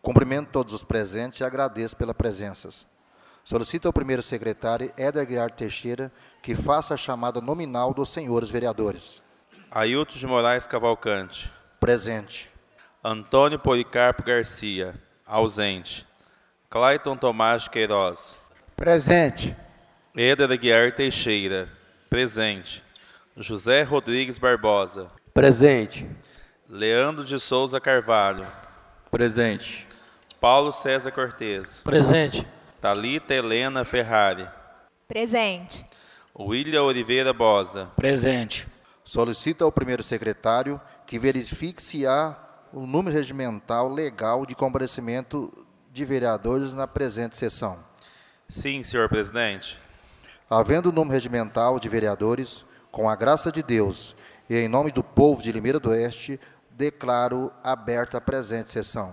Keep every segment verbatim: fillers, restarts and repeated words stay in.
Cumprimento todos os presentes e agradeço pelas presenças. Solicito ao primeiro secretário, Éder Aguiar Teixeira, que faça a chamada nominal dos senhores vereadores. Ailton de Moraes Cavalcante. Presente. Antônio Policarpo Garcia. Ausente. Clayton Tomás de Queiroz. Presente. Éder Aguiar Teixeira. Presente. José Rodrigues Barbosa. Presente. Leandro de Souza Carvalho. Presente. Paulo César Cortez. Presente. Thalita Helena Ferrari. Presente. William Oliveira Bosa. Presente. Solicito ao primeiro secretário que verifique se há o número regimental legal de comparecimento de vereadores na presente sessão. Sim, senhor presidente. Havendo o número regimental de vereadores, com a graça de Deus e em nome do povo de Limeira do Oeste, declaro aberta a presente sessão.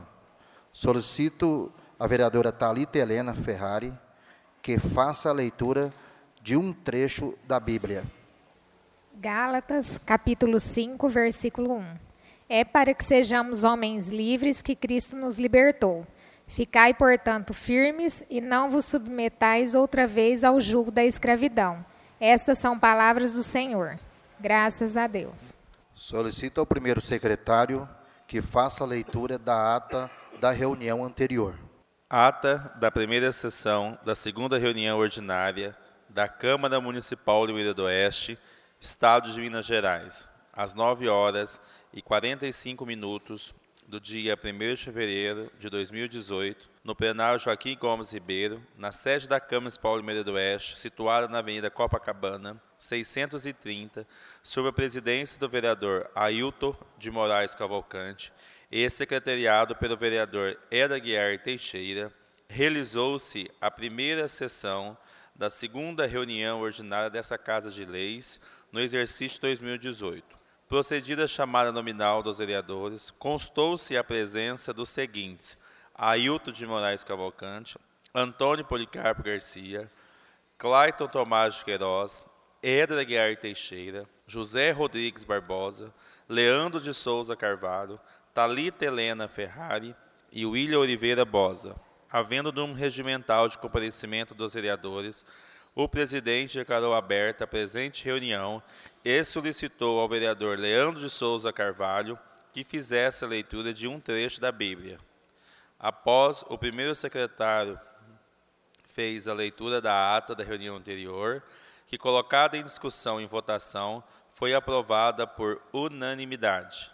Solicito a vereadora Thalita Helena Ferrari que faça a leitura de um trecho da Bíblia. Gálatas, capítulo cinco, versículo um. É para que sejamos homens livres que Cristo nos libertou. Ficai, portanto, firmes e não vos submetais outra vez ao jugo da escravidão. Estas são palavras do Senhor. Graças a Deus. Solicito ao primeiro secretário que faça a leitura da ata da reunião anterior. Ata da primeira sessão da segunda reunião ordinária da Câmara Municipal de Limeira do Oeste, Estado de Minas Gerais, às nove horas e quarenta e cinco minutos do dia primeiro de fevereiro de dois mil e dezoito, no plenário Joaquim Gomes Ribeiro, na sede da Câmara Municipal de Limeira do Oeste, situada na Avenida Copacabana, seiscentos e trinta, sob a presidência do vereador Ailton de Moraes Cavalcante e secretariado pelo vereador Éder Aguiar Teixeira, realizou-se a primeira sessão da segunda reunião ordinária dessa Casa de Leis no exercício dois mil e dezoito. Procedida a chamada nominal dos vereadores, constou-se a presença dos seguintes: Ailton de Moraes Cavalcante, Antônio Policarpo Garcia, Clayton Tomás de Queiroz, Éder Aguiar Teixeira, José Rodrigues Barbosa, Leandro de Souza Carvalho, Thalita Helena Ferrari e William Oliveira Bosa. Havendo número regimental de comparecimento dos vereadores, o presidente declarou aberta a presente reunião e solicitou ao vereador Leandro de Souza Carvalho que fizesse a leitura de um trecho da Bíblia. Após o primeiro secretário fez a leitura da ata da reunião anterior, que, colocada em discussão e em votação, foi aprovada por unanimidade.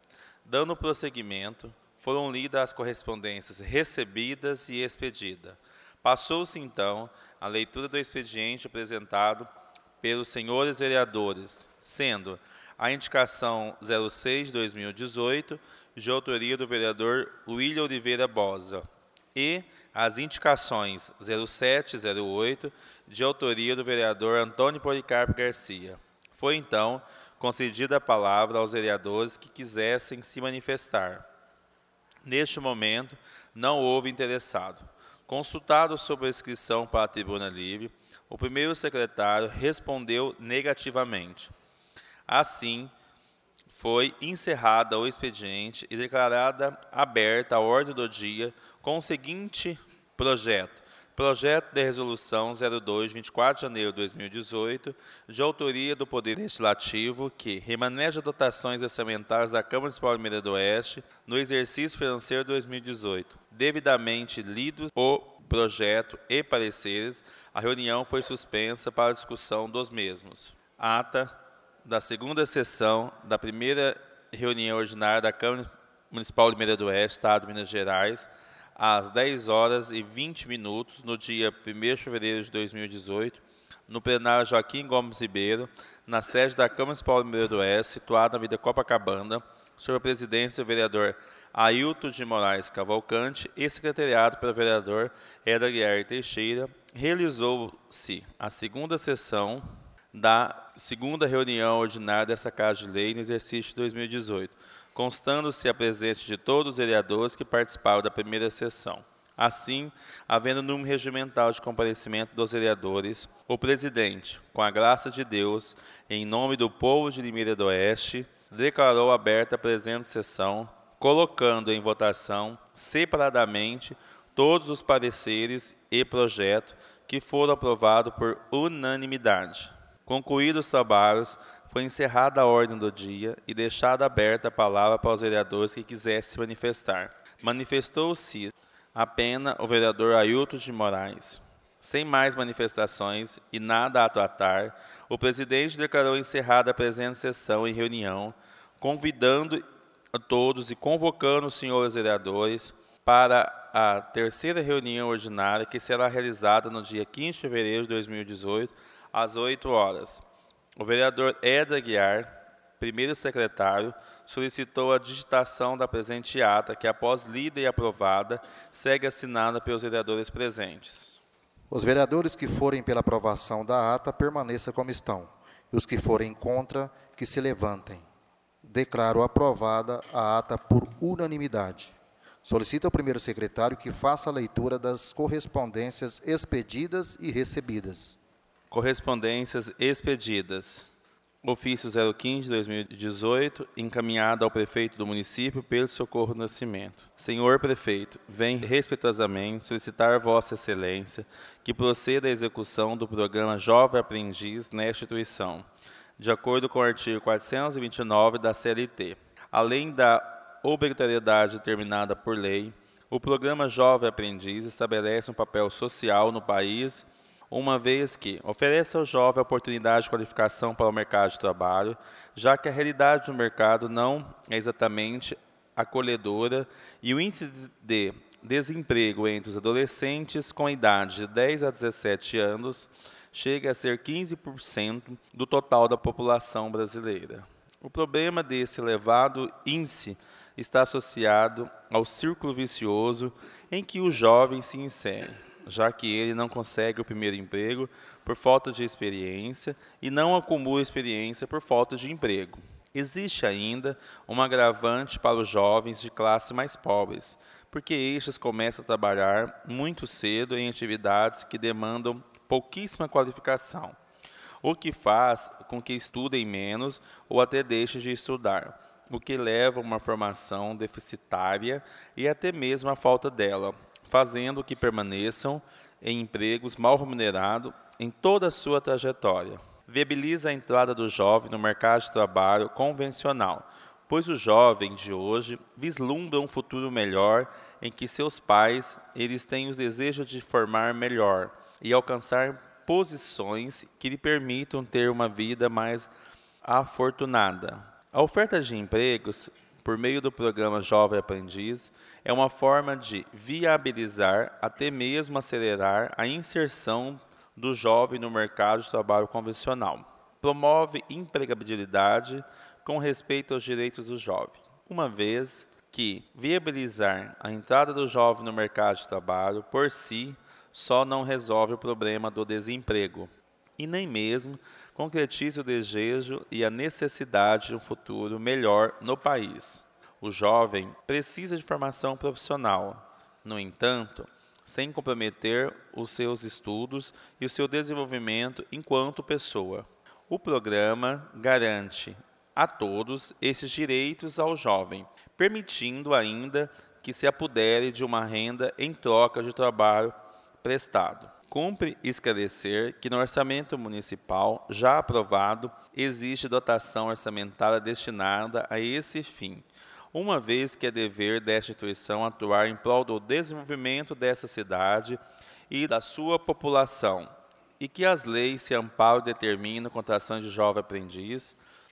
Dando prosseguimento, foram lidas as correspondências recebidas e expedidas. Passou-se, então, a leitura do expediente apresentado pelos senhores vereadores, sendo a indicação zero seis de dois mil e dezoito, de autoria do vereador William Oliveira Bosa, e as indicações zero sete e zero oito, de autoria do vereador Antônio Policarpo Garcia. Foi, então, concedida a palavra aos vereadores que quisessem se manifestar. Neste momento, não houve interessado. Consultado sobre a inscrição para a tribuna livre, o primeiro secretário respondeu negativamente. Assim, foi encerrada o expediente e declarada aberta a ordem do dia com o seguinte projeto. Projeto de Resolução zero dois, de vinte e quatro de janeiro de dois mil e dezoito, de autoria do Poder Legislativo, que remaneja dotações orçamentárias da Câmara Municipal de Limeira do Oeste no exercício financeiro de dois mil e dezoito. Devidamente lidos o projeto e pareceres, a reunião foi suspensa para a discussão dos mesmos. Ata da segunda sessão da primeira reunião ordinária da Câmara Municipal de Limeira do Oeste, Estado de Minas Gerais, às dez horas e vinte minutos, no dia primeiro de fevereiro de dois mil e dezoito, no plenário Joaquim Gomes Ribeiro, na sede da Câmara Municipal de Limeira do Oeste, situada na Avenida Copacabana, sob a presidência do vereador Ailton de Moraes Cavalcante e secretariado pelo vereador Éder Aguiar Teixeira, realizou-se a segunda sessão da segunda reunião ordinária dessa Casa de Lei no exercício de dois mil e dezoito, constando-se a presença de todos os vereadores que participaram da primeira sessão. Assim, havendo número regimental de comparecimento dos vereadores, o presidente, com a graça de Deus, em nome do povo de Limeira do Oeste, declarou aberta a presente sessão, colocando em votação separadamente todos os pareceres e projetos que foram aprovados por unanimidade. Concluídos os trabalhos, foi encerrada a ordem do dia e deixada aberta a palavra para os vereadores que quisessem se manifestar. Manifestou-se apenas o vereador Ailton de Moraes. Sem mais manifestações e nada a tratar, o presidente declarou encerrada a presente sessão em reunião, convidando a todos e convocando os senhores vereadores para a terceira reunião ordinária, que será realizada no dia quinze de fevereiro de dois mil e dezoito, às oito horas. O vereador Éder Aguiar, primeiro secretário, solicitou a digitação da presente ata, que, após lida e aprovada, segue assinada pelos vereadores presentes. Os vereadores que forem pela aprovação da ata, permaneçam como estão. E os que forem contra, que se levantem. Declaro aprovada a ata por unanimidade. Solicito ao primeiro secretário que faça a leitura das correspondências expedidas e recebidas. Correspondências expedidas. Ofício zero quinze de dois mil e dezoito, encaminhado ao prefeito do município Pedro Socorro Nascimento. Senhor prefeito, venho respeitosamente solicitar Vossa Excelência que proceda à execução do programa Jovem Aprendiz nesta instituição, de acordo com o artigo quatrocentos e vinte e nove da C L T. Além da obrigatoriedade determinada por lei, o programa Jovem Aprendiz estabelece um papel social no país, uma vez que oferece ao jovem a oportunidade de qualificação para o mercado de trabalho, já que a realidade do mercado não é exatamente acolhedora e o índice de desemprego entre os adolescentes com idade de dez a dezessete anos chega a ser quinze por cento do total da população brasileira. O problema desse elevado índice está associado ao círculo vicioso em que o jovem se insere, já que ele não consegue o primeiro emprego por falta de experiência e não acumula experiência por falta de emprego. Existe ainda um agravante para os jovens de classe mais pobres, porque estes começam a trabalhar muito cedo em atividades que demandam pouquíssima qualificação, o que faz com que estudem menos ou até deixem de estudar, o que leva a uma formação deficitária e até mesmo a falta dela, fazendo que permaneçam em empregos mal remunerados em toda a sua trajetória. Viabiliza a entrada do jovem no mercado de trabalho convencional, pois o jovem de hoje vislumbra um futuro melhor em que seus pais eles têm os desejos de formar melhor e alcançar posições que lhe permitam ter uma vida mais afortunada. A oferta de empregos por meio do programa Jovem Aprendiz é uma forma de viabilizar, até mesmo acelerar, a inserção do jovem no mercado de trabalho convencional. Promove empregabilidade com respeito aos direitos do jovem, uma vez que viabilizar a entrada do jovem no mercado de trabalho, por si, só não resolve o problema do desemprego, e nem mesmo concretiza o desejo e a necessidade de um futuro melhor no país. O jovem precisa de formação profissional, no entanto, sem comprometer os seus estudos e o seu desenvolvimento enquanto pessoa. O programa garante a todos esses direitos ao jovem, permitindo ainda que se apodere de uma renda em troca de trabalho prestado. Cumpre esclarecer que no orçamento municipal já aprovado existe dotação orçamentária destinada a esse fim, uma vez que é dever desta instituição atuar em prol do desenvolvimento dessa cidade e da sua população, e que as leis se amparam e determinam contratação de jovem aprendiz,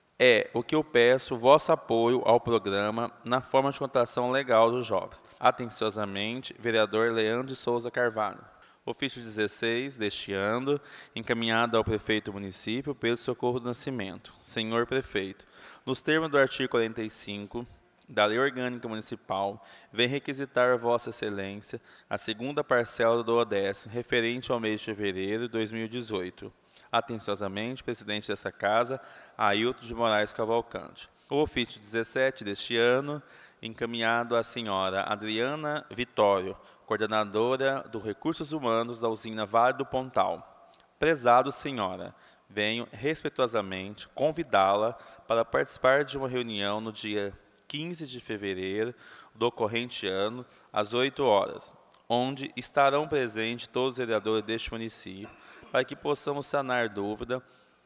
é o que eu peço vosso apoio ao programa na forma de contratação legal dos jovens. Atenciosamente, vereador Leandro de Souza Carvalho. Ofício dezesseis deste ano, encaminhado ao prefeito do município, Pedro Socorro do Nascimento. Senhor prefeito, nos termos do artigo quarenta e cinco da Lei Orgânica Municipal, vem requisitar Vossa Excelência a segunda parcela do Odécimo, referente ao mês de fevereiro de dois mil e dezoito. Atenciosamente, presidente dessa casa, Ailton de Moraes Cavalcante. O ofício dezessete deste ano, encaminhado à senhora Adriana Vitório, coordenadora dos Recursos Humanos da usina Vale do Pontal. Prezado senhora, venho respeitosamente convidá-la para participar de uma reunião no dia quinze de fevereiro do corrente ano, às oito horas, onde estarão presentes todos os vereadores deste município, para que possamos sanar dúvida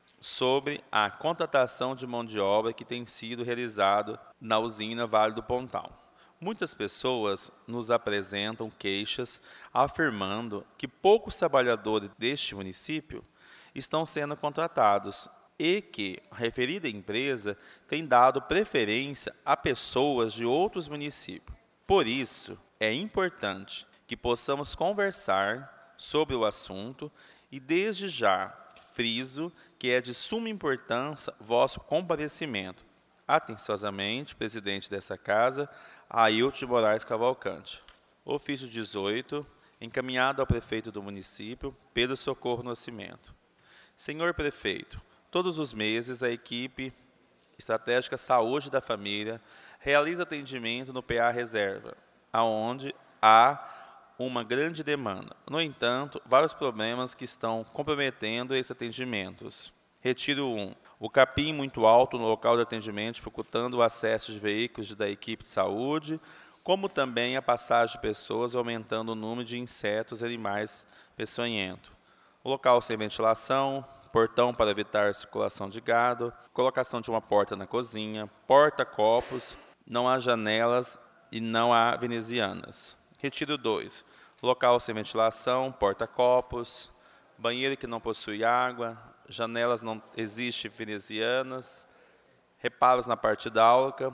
sobre a contratação de mão de obra que tem sido realizado na usina Vale do Pontal. Muitas pessoas nos apresentam queixas afirmando que poucos trabalhadores deste município estão sendo contratados e que a referida empresa tem dado preferência a pessoas de outros municípios. Por isso, é importante que possamos conversar sobre o assunto e, desde já, friso que é de suma importância vosso comparecimento. Atenciosamente, presidente dessa casa, Ailton de Moraes Cavalcante. Ofício dezoito, encaminhado ao prefeito do município, Pedro Socorro Nascimento. Senhor prefeito, todos os meses a equipe estratégica Saúde da Família realiza atendimento no P A Reserva, aonde há uma grande demanda. No entanto, vários problemas que estão comprometendo esses atendimentos. Retiro um. O capim muito alto no local de atendimento, dificultando o acesso de veículos da equipe de saúde, como também a passagem de pessoas, aumentando o número de insetos e animais peçonhentos. O local sem ventilação, portão para evitar a circulação de gado, colocação de uma porta na cozinha, porta-copos, não há janelas e não há venezianas. Retiro dois. Local sem ventilação, porta-copos, banheiro que não possui água, janelas não existem venezianas, reparos na parte hidráulica.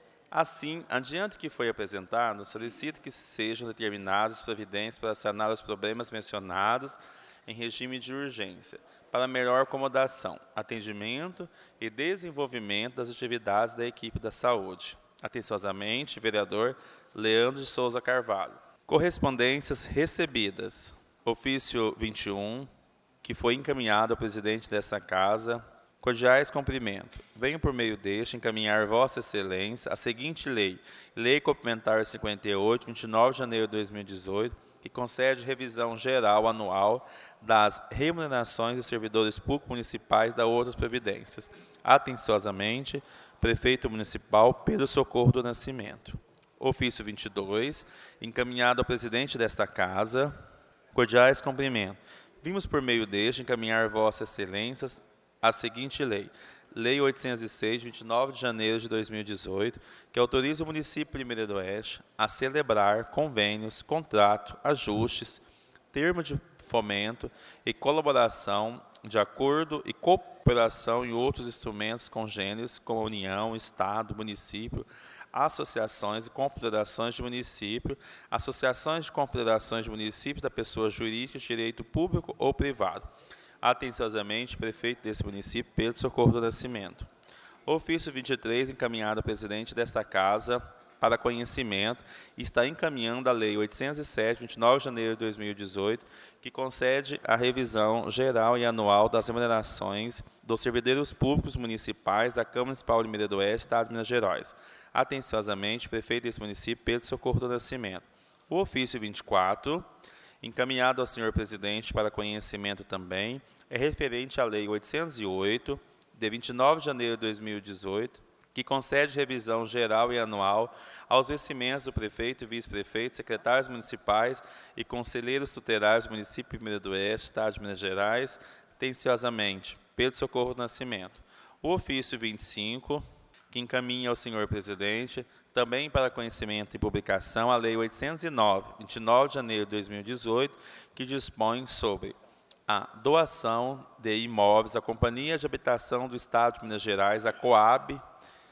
Assim, adiante que foi apresentado, solicito que sejam determinadas providências para sanar os problemas mencionados em regime de urgência, para melhor acomodação, atendimento e desenvolvimento das atividades da equipe da saúde. Atenciosamente, vereador Leandro de Souza Carvalho. Correspondências recebidas. Ofício vinte e um, que foi encaminhado ao presidente desta casa. Cordiais cumprimento. Venho por meio deste encaminhar Vossa Excelência a seguinte lei, Lei Complementar cinquenta e oito, vinte e nove de janeiro de dois mil e dezoito, que concede revisão geral anual das remunerações dos servidores públicos municipais da outras previdências. Atenciosamente, Prefeito Municipal Pedro Socorro do Nascimento. Ofício vinte e dois, encaminhado ao presidente desta casa. Cordiais cumprimento. Vimos por meio deste encaminhar Vossas Excelências a seguinte lei, Lei oitocentos e seis, de vinte e nove de janeiro de dois mil e dezoito, que autoriza o município de Limeira do Oeste a celebrar convênios, contrato, ajustes, termo de fomento e colaboração de acordo e cooperação em outros instrumentos congêneres, como a União, Estado, município, associações e confederações de município, associações de confederações de municípios da pessoa jurídica de direito público ou privado. Atenciosamente, prefeito desse município, Pedro Socorro do Nascimento. Ofício vinte e três, encaminhado ao presidente desta casa para conhecimento, está encaminhando a Lei oitocentos e sete, vinte e nove de janeiro de dois mil e dezoito, que concede a revisão geral e anual das remunerações dos servidores públicos municipais da Câmara Municipal de Limeira do Oeste, Estado de Minas Gerais. Atenciosamente, prefeito desse município, Pedro Socorro do Nascimento. O ofício vinte e quatro, encaminhado ao senhor presidente para conhecimento também, é referente à Lei oitocentos e oito, de vinte e nove de janeiro de dois mil e dezoito, que concede revisão geral e anual aos vencimentos do prefeito e vice-prefeito, secretários municipais e conselheiros tutelares do município de Limeira do Oeste, Estado de Minas Gerais, atenciosamente, Pedro Socorro do Nascimento. O ofício vinte e cinco, que encaminha ao senhor presidente, também para conhecimento e publicação, a Lei oitocentos e nove, de vinte e nove de janeiro de dois mil e dezoito, que dispõe sobre a doação de imóveis à Companhia de Habitação do Estado de Minas Gerais, a Coab,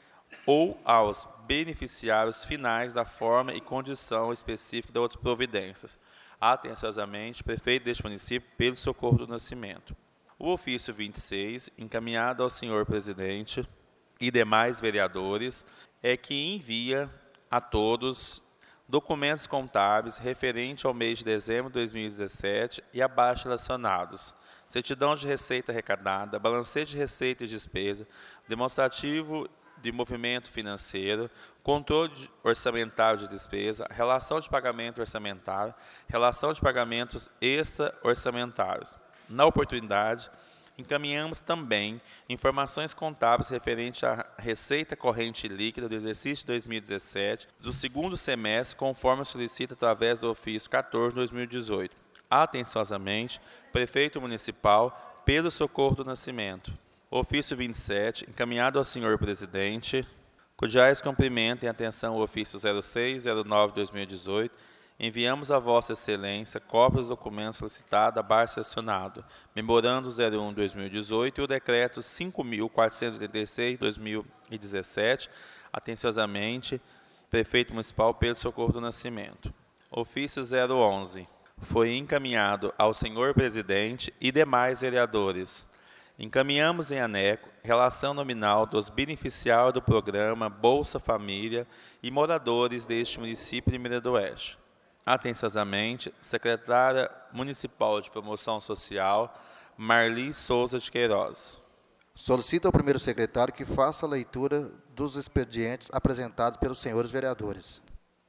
ou aos beneficiários finais da forma e condição específica de outras providências. Atenciosamente, prefeito deste município, Pedro Socorro do Nascimento. O ofício vinte e seis, encaminhado ao senhor presidente e demais vereadores, é que envia a todos documentos contábeis referente ao mês de dezembro de dois mil e dezessete e abaixo relacionados: certidão de receita arrecadada, balancete de receita e despesa, demonstrativo de movimento financeiro, controle orçamentário de despesa, relação de pagamento orçamentário, relação de pagamentos extra-orçamentários. Na oportunidade, Encaminhamos também informações contábeis referentes à receita corrente líquida do exercício de dois mil e dezessete, do segundo semestre, conforme solicita através do ofício quatorze de dois mil e dezoito. Atenciosamente, Prefeito Municipal, Pedro Socorro do Nascimento. Ofício vinte e sete, encaminhado ao senhor Presidente, cujais cumprimento em atenção ao ofício zero seis zero nove barra dois mil e dezoito, enviamos a Vossa Excelência cópias dos documentos solicitados abaixo sessionado, memorando zero um barra dois mil e dezoito e o decreto cinco mil quatrocentos e oitenta e seis barra dois mil e dezessete, atenciosamente, Prefeito Municipal Pedro Socorro do Nascimento. Ofício zero onze, foi encaminhado ao senhor Presidente e demais vereadores. Encaminhamos em aneco relação nominal dos beneficiários do programa Bolsa Família e moradores deste município de Limeira do Oeste. Atenciosamente, Secretária Municipal de Promoção Social, Marli Souza de Queiroz. Solicita ao primeiro secretário que faça a leitura dos expedientes apresentados pelos senhores vereadores.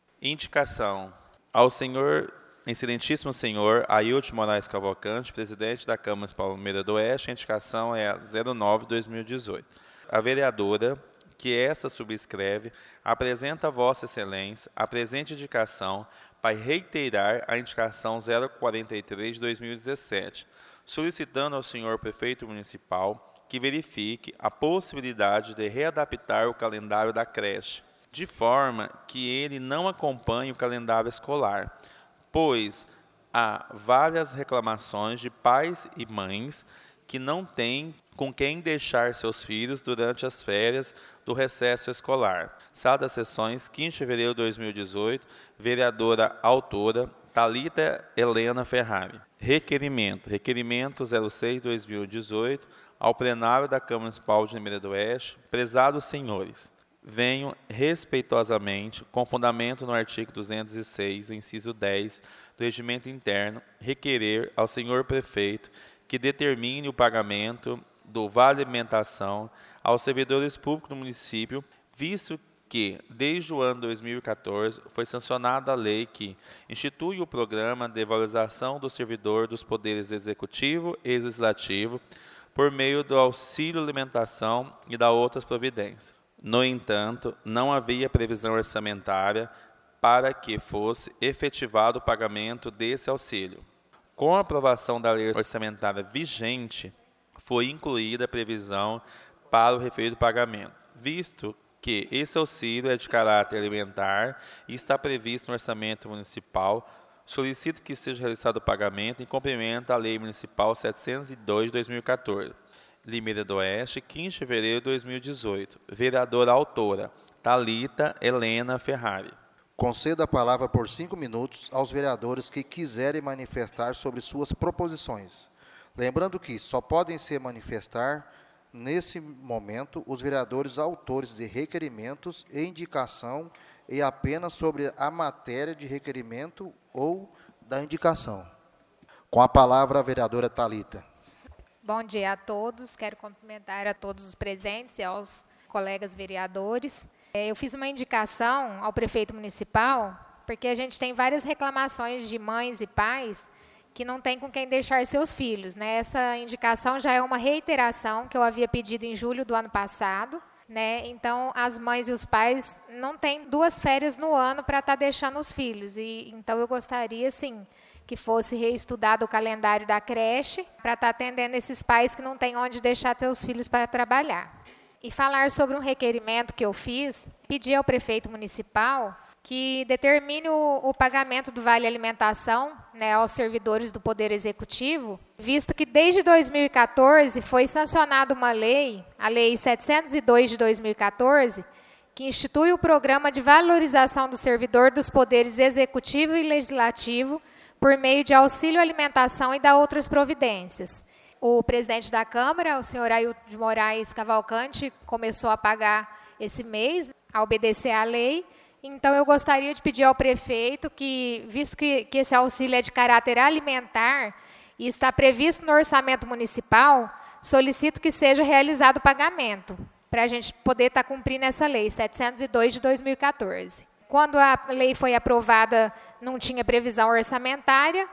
Indicação ao senhor, excelentíssimo senhor Ailton Moraes Cavalcante, presidente da Câmara Municipal de Limeira do Oeste. A indicação é a zero nove barra dois mil e dezoito. A vereadora, que esta subscreve, apresenta a Vossa Excelência a presente indicação para reiterar a indicação zero quarenta e três de dois mil e dezessete, solicitando ao senhor Prefeito Municipal que verifique a possibilidade de readaptar o calendário da creche, de forma que ele não acompanhe o calendário escolar, pois há várias reclamações de pais e mães que não têm com quem deixar seus filhos durante as férias do recesso escolar. Sala das Sessões, quinze de fevereiro de dois mil e dezoito, vereadora autora Thalita Helena Ferrari. Requerimento. Requerimento zero seis barra dois mil e dezoito ao plenário da Câmara Municipal de Limeira do Oeste. Prezados senhores, venho respeitosamente, com fundamento no artigo duzentos e seis, o inciso dez do Regimento Interno, requerer ao senhor Prefeito que determine o pagamento do Vale Alimentação aos servidores públicos do município, visto que, desde o ano dois mil e quatorze, foi sancionada a lei que institui o programa de valorização do servidor dos poderes executivo e legislativo por meio do auxílio alimentação e da outras providências. No entanto, não havia previsão orçamentária para que fosse efetivado o pagamento desse auxílio. Com a aprovação da lei orçamentária vigente, foi incluída a previsão para o referido pagamento, visto que esse auxílio é de caráter alimentar e está previsto no orçamento municipal. Solicito que seja realizado o pagamento em cumprimento à Lei Municipal setecentos e dois de dois mil e quatorze. Limeira do Oeste, quinze de fevereiro de dois mil e dezoito. Vereadora autora, Thalita Helena Ferrari. Conceda a palavra por cinco minutos aos vereadores que quiserem manifestar sobre suas proposições. Lembrando que só podem se manifestar, nesse momento, os vereadores autores de requerimentos e indicação e apenas sobre a matéria de requerimento ou da indicação. Com a palavra, a vereadora Thalita. Bom dia a todos. Quero cumprimentar a todos os presentes e aos colegas vereadores. Eu fiz uma indicação ao prefeito municipal, porque a gente tem várias reclamações de mães e pais que não têm com quem deixar seus filhos, né? Essa indicação já é uma reiteração que eu havia pedido em julho do ano passado, né? Então, as mães e os pais não têm duas férias no ano para estar deixando os filhos. E, então, eu gostaria, sim, que fosse reestudado o calendário da creche para estar atendendo esses pais que não têm onde deixar seus filhos para trabalhar. E falar sobre um requerimento que eu fiz, pedi ao prefeito municipal que determine o, o pagamento do Vale Alimentação, né, aos servidores do Poder Executivo, visto que desde dois mil e quatorze foi sancionada uma lei, a Lei setecentos e dois de dois mil e quatorze, que institui o Programa de Valorização do Servidor dos Poderes Executivo e Legislativo por meio de auxílio alimentação e da outras providências. O presidente da Câmara, o senhor Ailton de Moraes Cavalcante, começou a pagar esse mês, a obedecer à lei. Então, eu gostaria de pedir ao prefeito que, visto que, que esse auxílio é de caráter alimentar e está previsto no orçamento municipal, solicito que seja realizado o pagamento, para a gente poder estar cumprindo essa lei, setecentos e dois de dois mil e quatorze. Quando a lei foi aprovada, não tinha previsão orçamentária,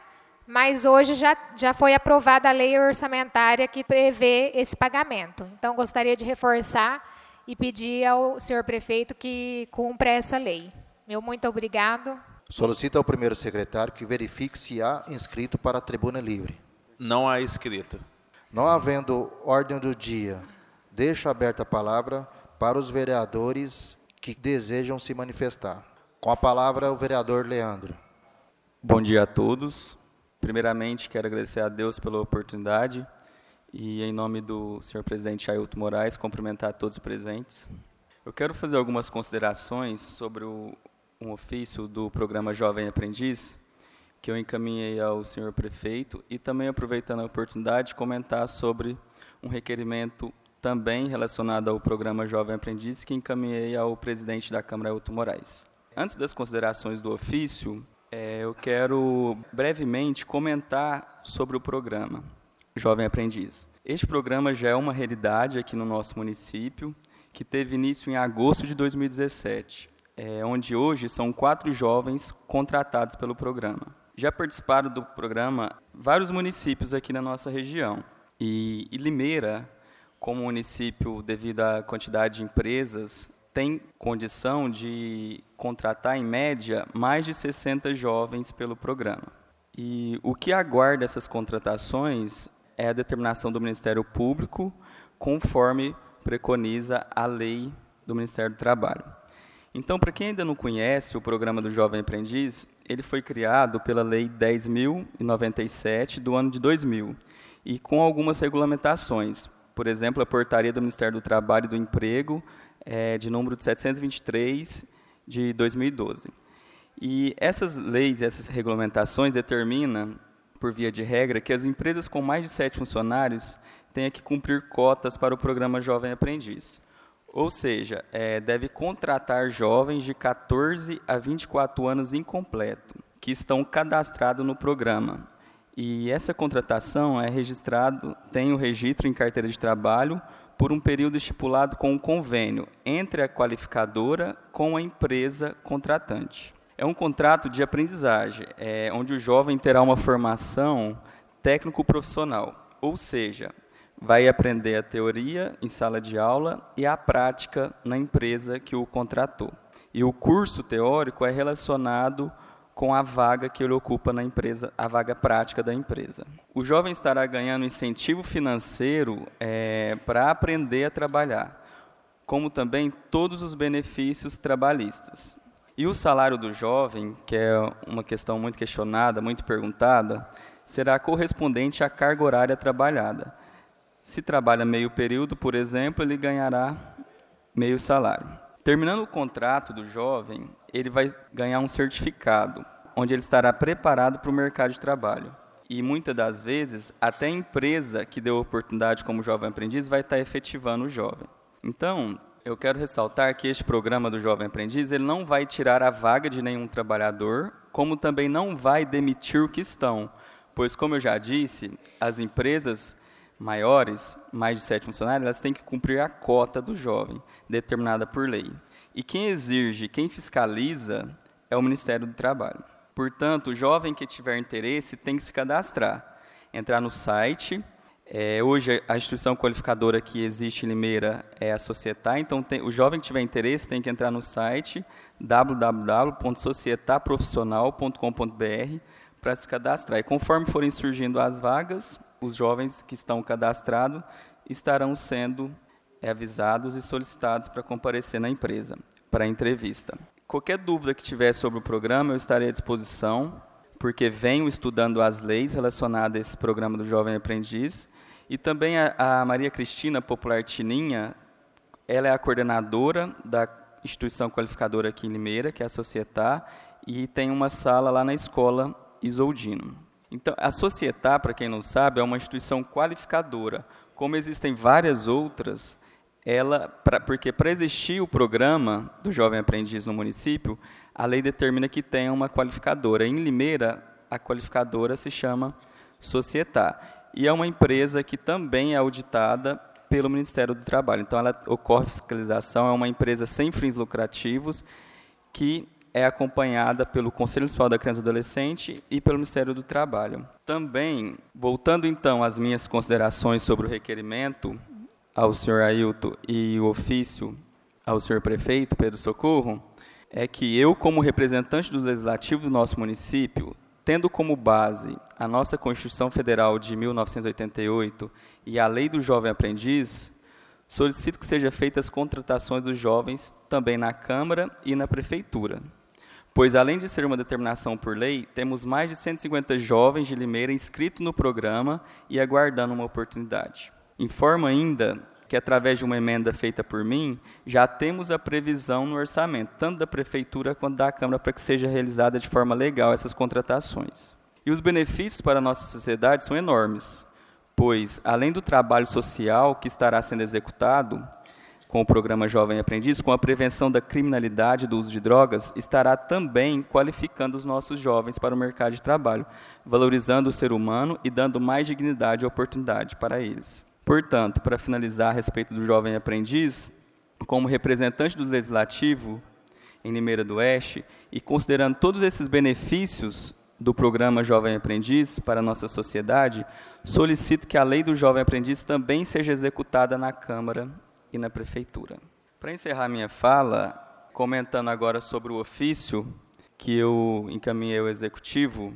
mas hoje já, já foi aprovada a lei orçamentária que prevê esse pagamento. Então, gostaria de reforçar e pedir ao senhor prefeito que cumpra essa lei. Meu muito obrigado. Solicito ao primeiro secretário que verifique se há inscrito para a tribuna livre. Não há inscrito. Não havendo ordem do dia, deixo aberta a palavra para os vereadores que desejam se manifestar. Com a palavra, o vereador Leandro. Bom dia a todos. Primeiramente, quero agradecer a Deus pela oportunidade e, em nome do senhor presidente Ailton Moraes, cumprimentar todos os presentes. Eu quero fazer algumas considerações sobre o, um ofício do programa Jovem Aprendiz, que eu encaminhei ao senhor prefeito, e também, aproveitando a oportunidade, comentar sobre um requerimento também relacionado ao programa Jovem Aprendiz, que encaminhei ao presidente da Câmara, Ailton Moraes. Antes das considerações do ofício, é, eu quero brevemente comentar sobre o programa Jovem Aprendiz. Este programa já é uma realidade aqui no nosso município, que teve início em agosto de dois mil e dezessete, é, onde hoje são quatro jovens contratados pelo programa. Já participaram do programa vários municípios aqui na nossa região. E, e Limeira, como município, devido à quantidade de empresas, tem condição de contratar, em média, mais de sessenta jovens pelo programa. E o que aguarda essas contratações é a determinação do Ministério Público, conforme preconiza a lei do Ministério do Trabalho. Então, para quem ainda não conhece o programa do Jovem Aprendiz, ele foi criado pela Lei dez mil e noventa e sete, do ano de dois mil, e com algumas regulamentações. Por exemplo, a portaria do Ministério do Trabalho e do Emprego, é, de número de setecentos e vinte e três, de dois mil e doze. E essas leis e essas regulamentações determinam, por via de regra, que as empresas com mais de sete funcionários tenham que cumprir cotas para o programa Jovem Aprendiz. Ou seja, é, deve contratar jovens de quatorze a vinte e quatro anos incompleto, que estão cadastrados no programa. E essa contratação é registrado, tem o registro em carteira de trabalho por um período estipulado com um convênio entre a qualificadora com a empresa contratante. É um contrato de aprendizagem, é, onde o jovem terá uma formação técnico-profissional, ou seja, vai aprender a teoria em sala de aula e a prática na empresa que o contratou. E o curso teórico é relacionado com a vaga que ele ocupa na empresa, a vaga prática da empresa. O jovem estará ganhando incentivo financeiro é, para aprender a trabalhar, como também todos os benefícios trabalhistas. E o salário do jovem, que é uma questão muito questionada, muito perguntada, será correspondente à carga horária trabalhada. Se trabalha meio período, por exemplo, ele ganhará meio salário. Terminando o contrato do jovem, ele vai ganhar um certificado, onde ele estará preparado para o mercado de trabalho. E, muitas das vezes, até a empresa que deu a oportunidade como jovem aprendiz vai estar efetivando o jovem. Então, eu quero ressaltar que este programa do Jovem Aprendiz ele não vai tirar a vaga de nenhum trabalhador, como também não vai demitir o que estão, pois, como eu já disse, as empresas maiores, mais de sete funcionários, elas têm que cumprir a cota do jovem, determinada por lei. E quem exige, quem fiscaliza, é o Ministério do Trabalho. Portanto, o jovem que tiver interesse tem que se cadastrar, entrar no site. É, hoje, a instituição qualificadora que existe em Limeira é a Societá, então tem, o jovem que tiver interesse tem que entrar no site w w w ponto societá profissional ponto com ponto b r para se cadastrar. E conforme forem surgindo as vagas, os jovens que estão cadastrados estarão sendo é, avisados e solicitados para comparecer na empresa, para a entrevista. Qualquer dúvida que tiver sobre o programa, eu estarei à disposição, porque venho estudando as leis relacionadas a esse programa do Jovem Aprendiz, e também a, a Maria Cristina Popular Tininha, ela é a coordenadora da instituição qualificadora aqui em Limeira, que é a Societá, e tem uma sala lá na escola Isoldino. Então, a Societá, para quem não sabe, é uma instituição qualificadora. Como existem várias outras, ela, pra, porque para existir o programa do Jovem Aprendiz no município, a lei determina que tenha uma qualificadora. Em Limeira, a qualificadora se chama Societá. E é uma empresa que também é auditada pelo Ministério do Trabalho. Então, ela ocorre fiscalização, é uma empresa sem fins lucrativos que é acompanhada pelo Conselho Municipal da Criança e do Adolescente e pelo Ministério do Trabalho. Também, voltando então às minhas considerações sobre o requerimento ao senhor Ailton e o ofício ao senhor prefeito, Pedro Socorro, é que eu, como representante do Legislativo do nosso município, tendo como base a nossa Constituição Federal de mil novecentos e oitenta e oito e a Lei do Jovem Aprendiz, solicito que sejam feitas as contratações dos jovens também na Câmara e na Prefeitura, pois, além de ser uma determinação por lei, temos mais de cento e cinquenta jovens de Limeira inscritos no programa e aguardando uma oportunidade. Informo ainda que, através de uma emenda feita por mim, já temos a previsão no orçamento, tanto da Prefeitura quanto da Câmara, para que seja realizada de forma legal essas contratações. E os benefícios para a nossa sociedade são enormes, pois, além do trabalho social que estará sendo executado com o programa Jovem Aprendiz, com a prevenção da criminalidade e do uso de drogas, estará também qualificando os nossos jovens para o mercado de trabalho, valorizando o ser humano e dando mais dignidade e oportunidade para eles. Portanto, para finalizar a respeito do Jovem Aprendiz, como representante do Legislativo em Limeira do Oeste, e considerando todos esses benefícios do programa Jovem Aprendiz para a nossa sociedade, solicito que a Lei do Jovem Aprendiz também seja executada na Câmara e na Prefeitura. Para encerrar minha fala, comentando agora sobre o ofício que eu encaminhei ao Executivo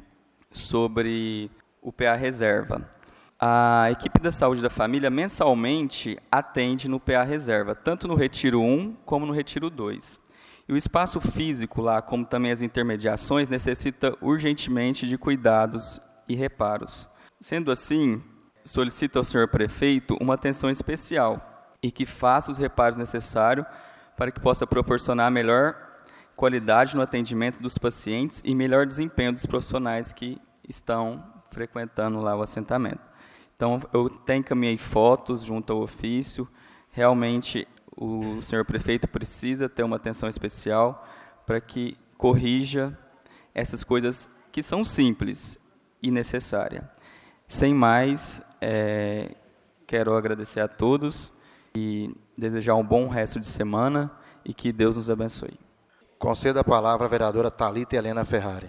sobre o P A Reserva. A equipe da Saúde da Família mensalmente atende no P A Reserva, tanto no Retiro um como no Retiro dois. E o espaço físico lá, como também as intermediações, necessita urgentemente de cuidados e reparos. Sendo assim, solicito ao senhor prefeito uma atenção especial e que faça os reparos necessários para que possa proporcionar a melhor qualidade no atendimento dos pacientes e melhor desempenho dos profissionais que estão frequentando lá o assentamento. Então, eu até encaminhei fotos junto ao ofício. Realmente, o senhor prefeito precisa ter uma atenção especial para que corrija essas coisas que são simples e necessárias. Sem mais, é, quero agradecer a todos e desejar um bom resto de semana e que Deus nos abençoe. Conceda a palavra à vereadora Thalita Helena Ferrari.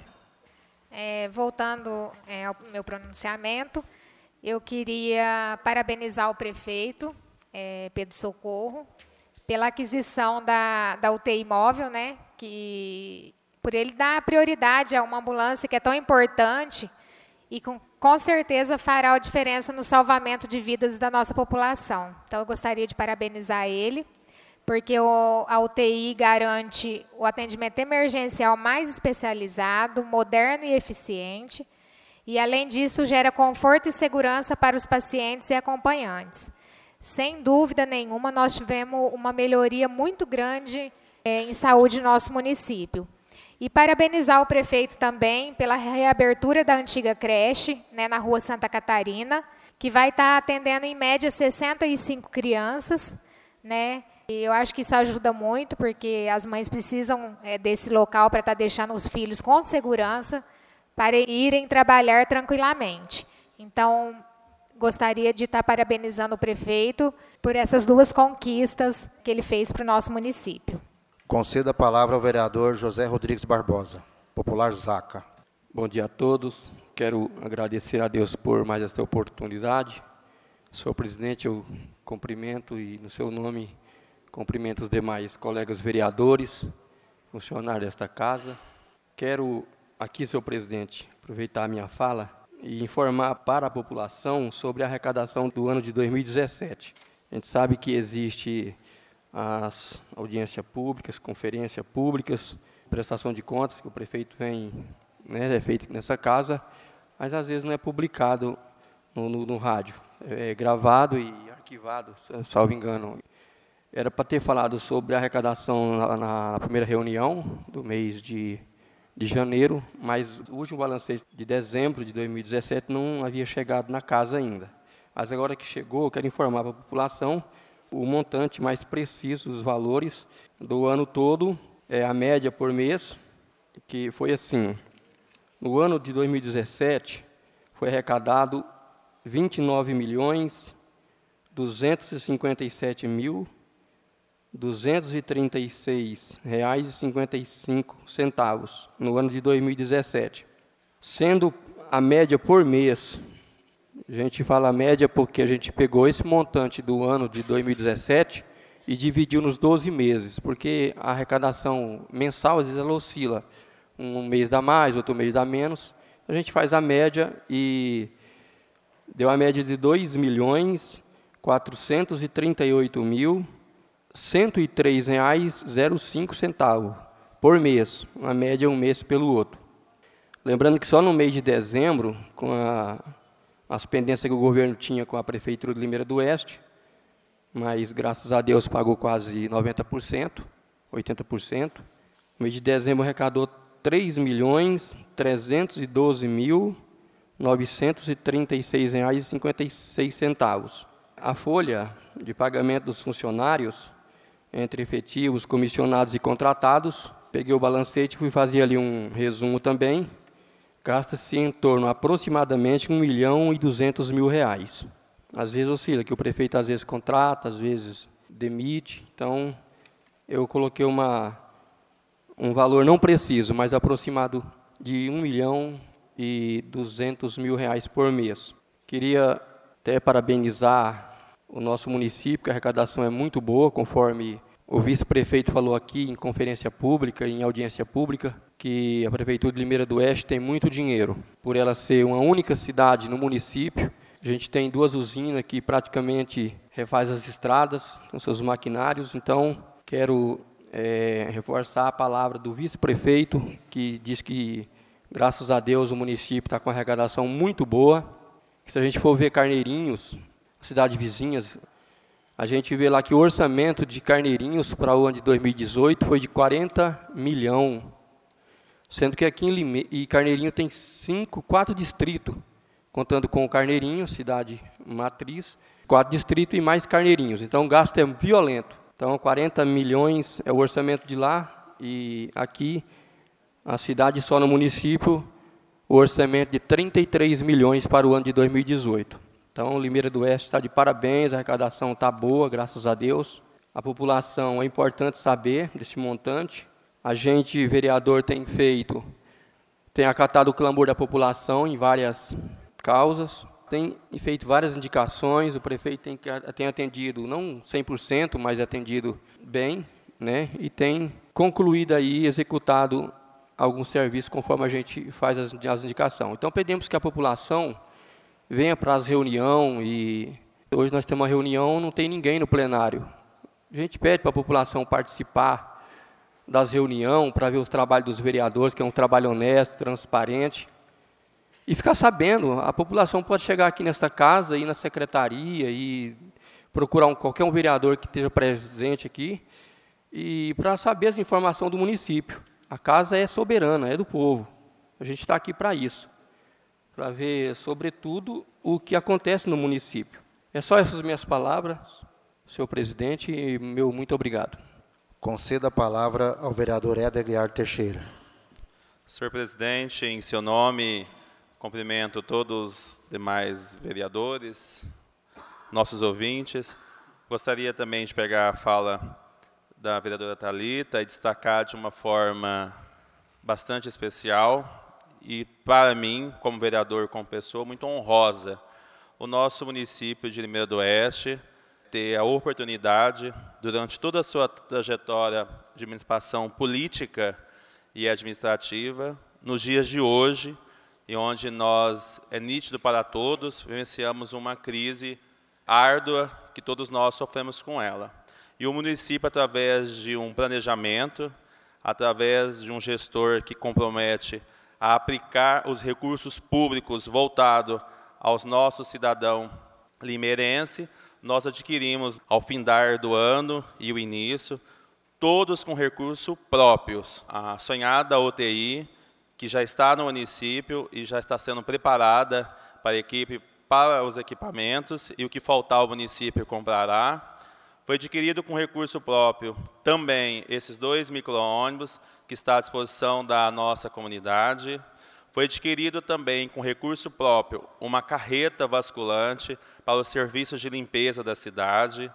É, voltando é, ao meu pronunciamento, eu queria parabenizar o prefeito, é, Pedro Socorro, pela aquisição da, da U T I móvel, né, que, por ele dar prioridade a uma ambulância que é tão importante e com, com certeza fará a diferença no salvamento de vidas da nossa população. Então, eu gostaria de parabenizar ele, porque o, a U T I garante o atendimento emergencial mais especializado, moderno e eficiente, e, além disso, gera conforto e segurança para os pacientes e acompanhantes. Sem dúvida nenhuma, nós tivemos uma melhoria muito grande é, em saúde no nosso município. E parabenizar o prefeito também pela reabertura da antiga creche, né, na Rua Santa Catarina, que vai estar atendendo, em média, sessenta e cinco crianças, né? E eu acho que isso ajuda muito, porque as mães precisam é, desse local para estar deixando os filhos com segurança, para irem trabalhar tranquilamente. Então, gostaria de estar parabenizando o prefeito por essas duas conquistas que ele fez para o nosso município. Conceda a palavra ao vereador José Rodrigues Barbosa, popular Zaca. Bom dia a todos. Quero agradecer a Deus por mais esta oportunidade. Senhor presidente, eu cumprimento e, no seu nome, cumprimento os demais colegas vereadores, funcionários desta casa. Quero aqui, senhor presidente, aproveitar a minha fala e informar para a população sobre a arrecadação do ano de dois mil e dezessete. A gente sabe que existe as audiências públicas, conferências públicas, prestação de contas, que o prefeito vem, né, é feito nessa casa, mas às vezes não é publicado no, no, no rádio. É gravado e arquivado, salvo engano. Era para ter falado sobre a arrecadação na, na primeira reunião do mês de de janeiro, mas o último balancete de dezembro de dois mil e dezessete não havia chegado na casa ainda. Mas agora que chegou, eu quero informar para a população o montante mais preciso dos valores do ano todo, é a média por mês, que foi assim: no ano de dois mil e dezessete, foi arrecadado vinte e nove milhões duzentos e cinquenta e sete mil duzentos e trinta e seis reais e cinquenta e cinco centavos no ano de dois mil e dezessete, sendo a média por mês. A gente fala média porque a gente pegou esse montante do ano de dois mil e dezessete e dividiu nos doze meses, porque a arrecadação mensal, às vezes, ela oscila. Um mês dá mais, outro mês dá menos. A gente faz a média e deu a média de dois milhões quatrocentos e trinta e oito mil cento e três reais e zero cinco centavos por mês. Uma média um mês pelo outro. Lembrando que só no mês de dezembro, com a, as pendências que o governo tinha com a Prefeitura de Limeira do Oeste, mas, graças a Deus, pagou quase noventa por cento, oitenta por cento. No mês de dezembro, arrecadou três milhões trezentos e doze mil novecentos e trinta e seis reais e cinquenta e seis centavos. A folha de pagamento dos funcionários, entre efetivos, comissionados e contratados, peguei o balancete e fui fazer ali um resumo também, gasta-se em torno aproximadamente um milhão e duzentos mil reais. Às vezes oscila, que o prefeito às vezes contrata, às vezes demite. Então, eu coloquei uma, um valor não preciso, mas aproximado de um milhão e duzentos mil reais por mês. Queria até parabenizar o nosso município, que a arrecadação é muito boa, conforme o vice-prefeito falou aqui em conferência pública, em audiência pública, que a Prefeitura de Limeira do Oeste tem muito dinheiro. Por ela ser uma única cidade no município, a gente tem duas usinas que praticamente refaz as estradas com seus maquinários. Então, quero é, reforçar a palavra do vice-prefeito, que diz que, graças a Deus, o município está com uma arrecadação muito boa. Se a gente for ver Carneirinhos, cidades vizinhas, a gente vê lá que o orçamento de Carneirinhos para o ano de dois mil e dezoito foi de quarenta milhões, sendo que aqui em Limeira, e Carneirinho tem cinco, quatro distritos, contando com o Carneirinho, cidade matriz, quatro distritos e mais Carneirinhos. Então, o gasto é violento. Então, quarenta milhões é o orçamento de lá, e aqui, a cidade só no município, o orçamento de trinta e três milhões para o ano de dois mil e dezoito. Então, Limeira do Oeste está de parabéns, a arrecadação está boa, graças a Deus. A população, é importante saber desse montante. A gente, vereador, tem feito, tem acatado o clamor da população em várias causas, tem feito várias indicações, o prefeito tem, tem atendido, não cem por cento, mas atendido bem, né? E tem concluído aí, executado alguns serviços conforme a gente faz as, as indicações. Então, pedimos que a população venha para as reuniões, e hoje nós temos uma reunião, não tem ninguém no plenário. A gente pede para a população participar das reuniões, para ver os trabalhos dos vereadores, que é um trabalho honesto, transparente, e ficar sabendo. A população pode chegar aqui nessa casa, ir na secretaria, e procurar um, qualquer um vereador que esteja presente aqui, e para saber as informações do município. A casa é soberana, é do povo. A gente está aqui para isso, para ver, sobretudo, o que acontece no município. É só essas minhas palavras, senhor presidente, e meu muito obrigado. Conceda a palavra ao vereador Éder Aguiar Teixeira. Senhor presidente, em seu nome, cumprimento todos os demais vereadores, nossos ouvintes. Gostaria também de pegar a fala da vereadora Thalita e destacar de uma forma bastante especial e, para mim, como vereador, como pessoa, muito honrosa, o nosso município de Limeira do Oeste ter a oportunidade, durante toda a sua trajetória de participação política e administrativa, nos dias de hoje, e onde nós, é nítido para todos, vivenciamos uma crise árdua que todos nós sofremos com ela. E o município, através de um planejamento, através de um gestor que compromete a aplicar os recursos públicos voltados aos nossos cidadãos limeirenses, nós adquirimos, ao findar do ano e o início, todos com recursos próprios. A sonhada U T I, que já está no município e já está sendo preparada para a equipe, para os equipamentos, e o que faltar o município comprará. Foi adquirido com recurso próprio também esses dois micro-ônibus que está à disposição da nossa comunidade. Foi adquirido também com recurso próprio uma carreta vasculante para os serviços de limpeza da cidade.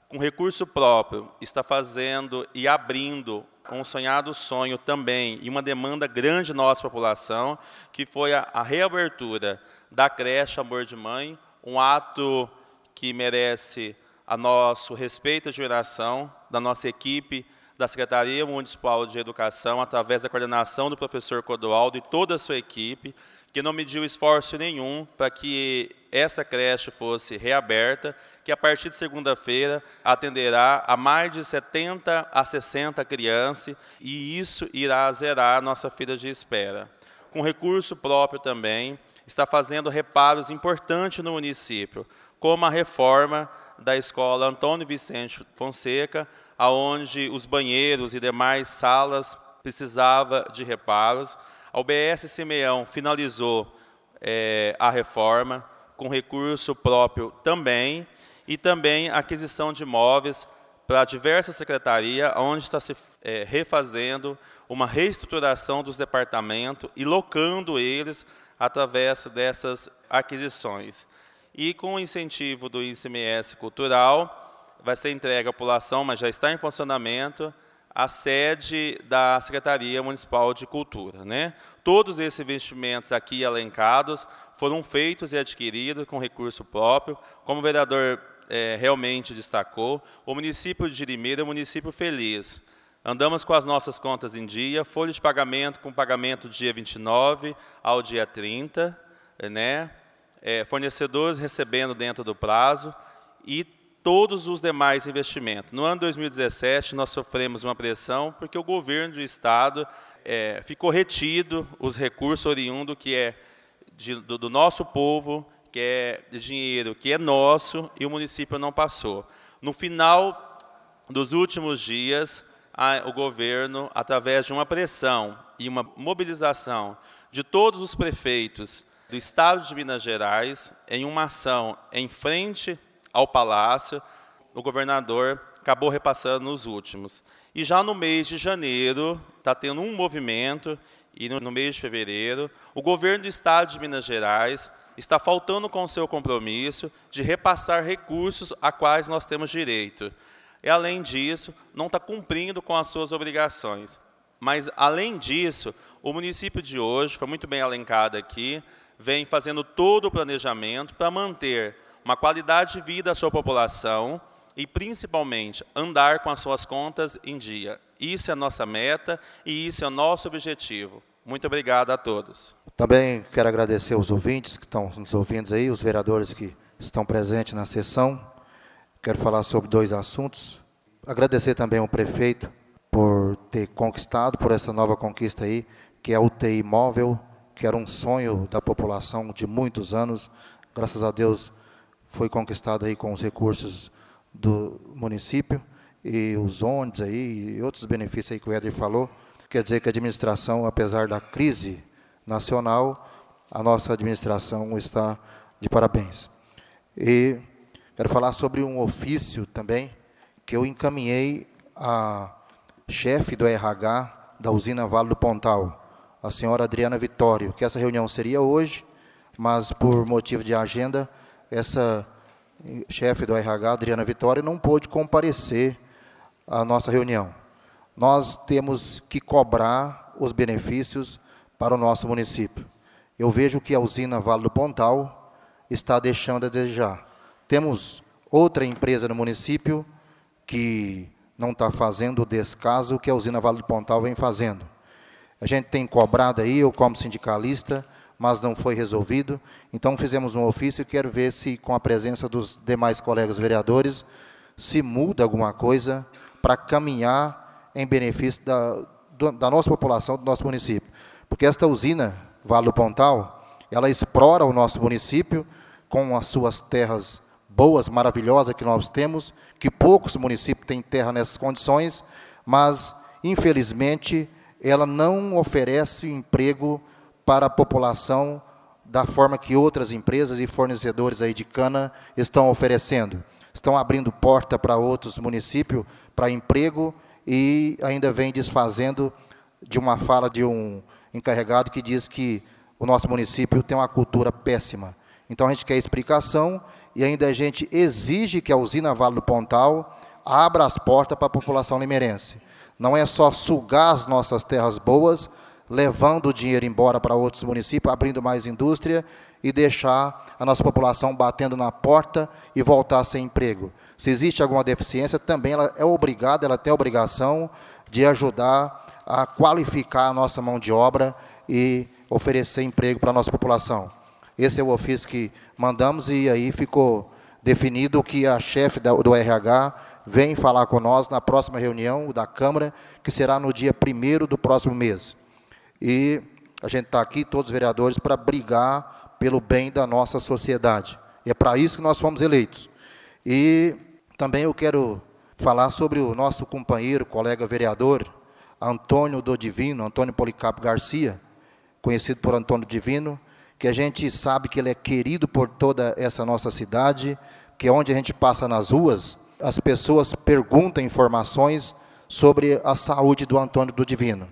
com recurso próprio, está fazendo e abrindo um sonhado sonho também, e uma demanda grande da nossa população, que foi a, a reabertura da creche Amor de Mãe, um ato que merece a nosso respeito e admiração da nossa equipe, da Secretaria Municipal de Educação, através da coordenação do professor Codoaldo e toda a sua equipe, que não mediu esforço nenhum para que essa creche fosse reaberta, que a partir de segunda-feira atenderá a mais de setenta a sessenta crianças, e isso irá zerar a nossa fila de espera. Com recurso próprio também, está fazendo reparos importantes no município, como a reforma da escola Antônio Vicente Fonseca, onde os banheiros e demais salas precisavam de reparos. A U B S Simeão finalizou é, a reforma, com recurso próprio também, e também a aquisição de imóveis para diversas secretarias, onde está se é, refazendo uma reestruturação dos departamentos e locando eles através dessas aquisições. E com o incentivo do I C M S Cultural, vai ser entregue à população, mas já está em funcionamento, a sede da Secretaria Municipal de Cultura, né? Todos esses investimentos aqui elencados foram feitos e adquiridos com recurso próprio. Como o vereador é, realmente destacou, o município de Jirimeira é um município feliz. Andamos com as nossas contas em dia, folha de pagamento com pagamento do dia vinte e nove ao dia trinta, né? É, fornecedores recebendo dentro do prazo e todos os demais investimentos. No ano dois mil e dezessete, nós sofremos uma pressão porque o governo do Estado é, ficou retido os recursos oriundos que é de, do, do nosso povo, que é de dinheiro que é nosso, e o município não passou. No final dos últimos dias, a, o governo, através de uma pressão e uma mobilização de todos os prefeitos do Estado de Minas Gerais, em uma ação em frente ao Palácio, o governador acabou repassando os últimos. E já no mês de janeiro, está tendo um movimento, e no, no mês de fevereiro, o governo do Estado de Minas Gerais está faltando com o seu compromisso de repassar recursos a quais nós temos direito. E, além disso, não está cumprindo com as suas obrigações. Mas, além disso, o município de hoje, foi muito bem elencado aqui, vem fazendo todo o planejamento para manter uma qualidade de vida à sua população e, principalmente, andar com as suas contas em dia. Isso é a nossa meta e isso é o nosso objetivo. Muito obrigado a todos. Também quero agradecer os ouvintes que estão nos ouvindo aí, os vereadores que estão presentes na sessão. Quero falar sobre dois assuntos. Agradecer também ao prefeito por ter conquistado, por essa nova conquista aí, que é a U T I móvel, que era um sonho da população de muitos anos. Graças a Deus foi conquistado aí com os recursos do município e os ônibus aí e outros benefícios aí que o Éder falou. Quer dizer que a administração, apesar da crise nacional, a nossa administração está de parabéns. E quero falar sobre um ofício também que eu encaminhei à chefe do R H da usina Vale do Pontal, a senhora Adriana Vitório, que essa reunião seria hoje, mas por motivo de agenda, essa chefe do R H, Adriana Vitório, não pôde comparecer à nossa reunião. Nós temos que cobrar os benefícios para o nosso município. Eu vejo que a usina Vale do Pontal está deixando a desejar. Temos outra empresa no município que não está fazendo o descaso que a usina Vale do Pontal vem fazendo. A gente tem cobrado aí, eu como sindicalista, mas não foi resolvido. Então, fizemos um ofício e quero ver se, com a presença dos demais colegas vereadores, se muda alguma coisa para caminhar em benefício da, da nossa população, do nosso município. Porque esta usina, Vale do Pontal, ela explora o nosso município com as suas terras boas, maravilhosas que nós temos, que poucos municípios têm terra nessas condições, mas, infelizmente, ela não oferece emprego para a população da forma que outras empresas e fornecedores aí de cana estão oferecendo. Estão abrindo porta para outros municípios, para emprego, e ainda vem desfazendo de uma fala de um encarregado que diz que o nosso município tem uma cultura péssima. Então, a gente quer explicação e ainda a gente exige que a usina Vale do Pontal abra as portas para a população limeirense. Não é só sugar as nossas terras boas, levando o dinheiro embora para outros municípios, abrindo mais indústria e deixar a nossa população batendo na porta e voltar sem emprego. Se existe alguma deficiência, também ela é obrigada, ela tem a obrigação de ajudar a qualificar a nossa mão de obra e oferecer emprego para a nossa população. Esse é o ofício que mandamos e aí ficou definido que a chefe do R H vem falar com nós na próxima reunião da Câmara, que será no dia primeiro do próximo mês. E a gente está aqui, todos os vereadores, para brigar pelo bem da nossa sociedade. E é para isso que nós fomos eleitos. E também eu quero falar sobre o nosso companheiro, colega vereador, Antônio do Divino, Antônio Policarpo Garcia, conhecido por Antônio Divino, que a gente sabe que ele é querido por toda essa nossa cidade, que é onde a gente passa nas ruas, as pessoas perguntam informações sobre a saúde do Antônio do Divino.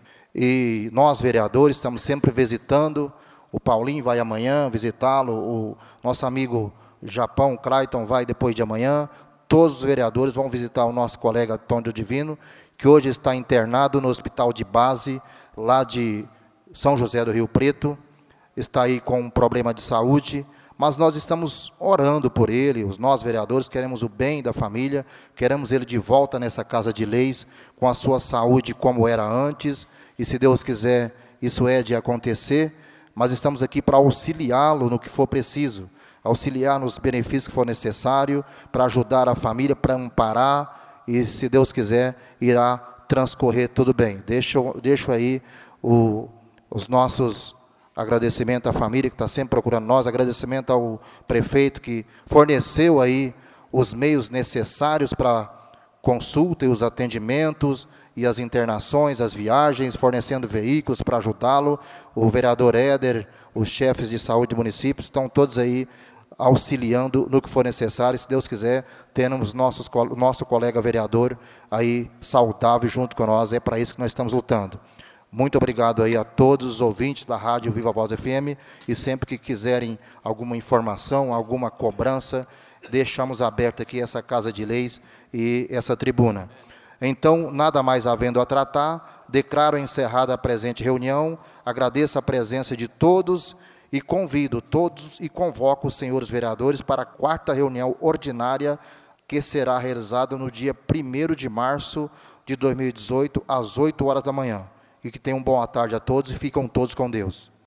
E nós, vereadores, estamos sempre visitando. O Paulinho vai amanhã visitá-lo, o nosso amigo Japão, Clayton, vai depois de amanhã. Todos os vereadores vão visitar o nosso colega Antônio do Divino, que hoje está internado no hospital de base, lá de São José do Rio Preto. Está aí com um problema de saúde, mas nós estamos orando por ele, os nós vereadores queremos o bem da família, queremos ele de volta nessa casa de leis, com a sua saúde como era antes, e se Deus quiser, isso é de acontecer, mas estamos aqui para auxiliá-lo no que for preciso, auxiliar nos benefícios que for necessário, para ajudar a família, para amparar, e se Deus quiser, irá transcorrer tudo bem. Deixo, deixo aí o, os nossos agradecimento à família que está sempre procurando nós, agradecimento ao prefeito que forneceu aí os meios necessários para consulta e os atendimentos e as internações, as viagens, fornecendo veículos para ajudá-lo. O vereador Éder, os chefes de saúde do município, estão todos aí auxiliando no que for necessário. Se Deus quiser, temos nossos, nosso colega vereador aí saudável junto com nós, é para isso que nós estamos lutando. Muito obrigado aí a todos os ouvintes da Rádio Viva Voz F M, e sempre que quiserem alguma informação, alguma cobrança, deixamos aberta aqui essa Casa de Leis e essa tribuna. Então, nada mais havendo a tratar, declaro encerrada a presente reunião, agradeço a presença de todos e convido todos e convoco os senhores vereadores para a quarta reunião ordinária, que será realizada no dia primeiro de março de dois mil e dezoito, às oito horas da manhã. E que tenham uma boa tarde a todos e ficam todos com Deus.